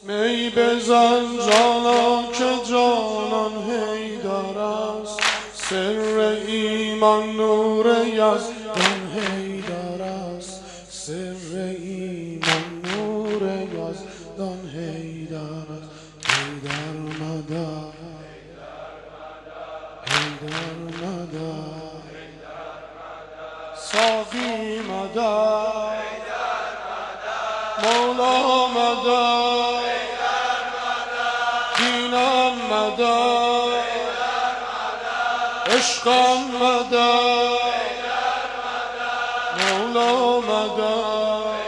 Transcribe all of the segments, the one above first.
می بزن جانا که جانان حیدر است، سر ایمان نور یزدان حیدر است، سر ایمان نور یزدان حیدر است. حیدر مدد، حیدر مدد، ساقی مدد، مولا مدد، دینم مدد، عشقم مدد، مولا مدد.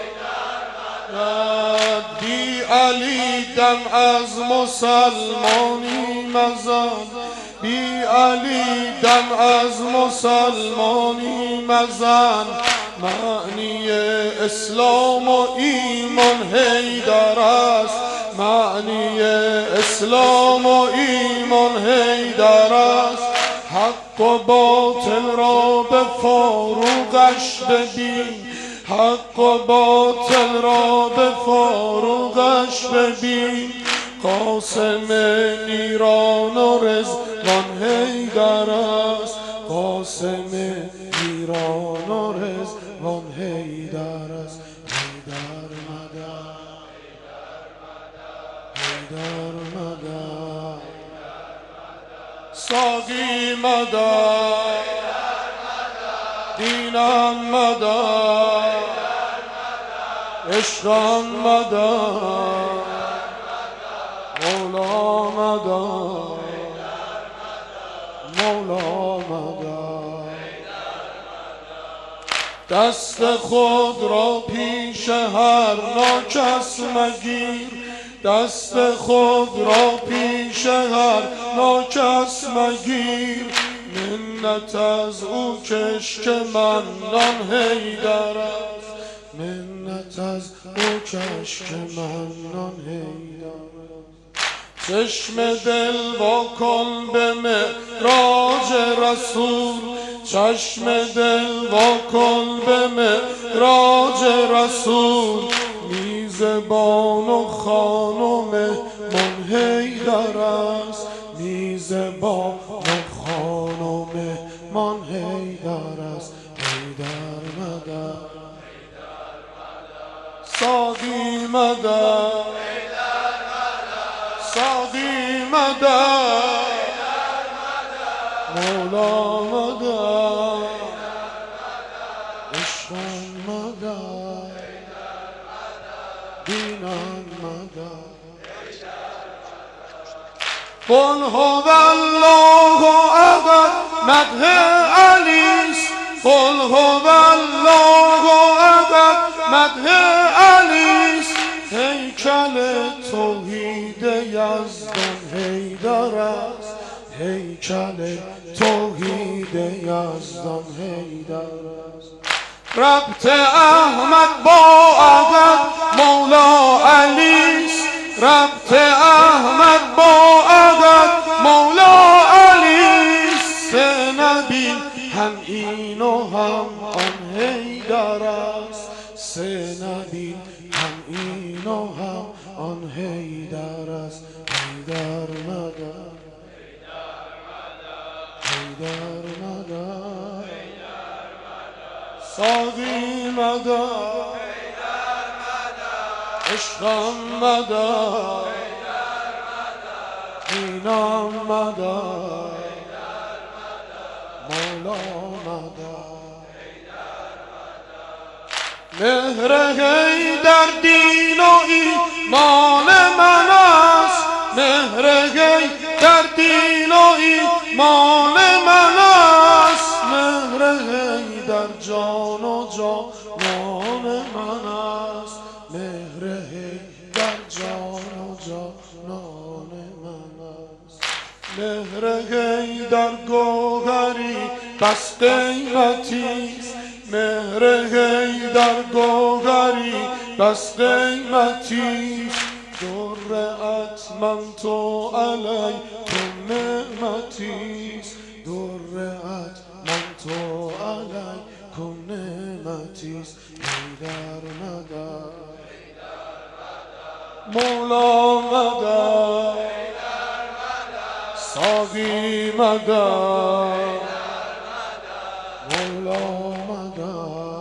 بی علی دم از مسلمانی مزن، بی علی دم از مسلمانی مزن. معنی اسلام و ایمان حیدر است، معنی اسلام و ایمان حیدر است. حق و باطل را به فاروقش ببین، حق و باطل را به فاروقش ببین. قاسم نیران و رضوان حیدر است، قاسم نیران و رضوان حیدر است. حیدر مدد، حیدر مدد، ساقی مدد، دینم مدد، عشقم مدد، مولا مدد، مولا مدد. دست خود را پیش هر ناکس مگیر، دست خود را پیش هر ناکس مگیر. منت از او کش که منان حیدر است، منت از او کش که منان حیدر است. چشم دل وا کن به معراج رسول، چشم دل وا کن به معراج رسول. میزبان و خانم من حیدر است، میزبان و خانم من حیدر است. حیدر مدد، ساقی مدد، ساقی مدد، مولا مدد، عشقم مدد، دینم مدد. قل هو الله احد مدح علیست، قل هو الله احد مدح علیست. هیکل توحید یزدان حیدر است، هیکل توحید یزدان حیدر است. ربط احمد با احد مولا علیست، ربط احمد با احد مولا علیست. سه نبی هم این و هم آن حیدر است، سه نبی هم این و هم آن حیدر است. حیدر مدد، حیدر مدد، ساقی مدد، عشقم مدد، دینم مدد، مولا مدد. مهر حیدر دین و ایمان من است، مهر حیدر دین و ایمان من است. مهر حیدر جان و جانان من است، مهر حیدر جان و جانان من است. مهر حیدر گوهری بس قیمتی است، مهر حیدر گوهری بس قیمتی است. درت من تو علیکم نعمتی است، درت من تو علیکم نعمتی است. حیدر مدد، مولا مدد ساقی مدد مولا مدد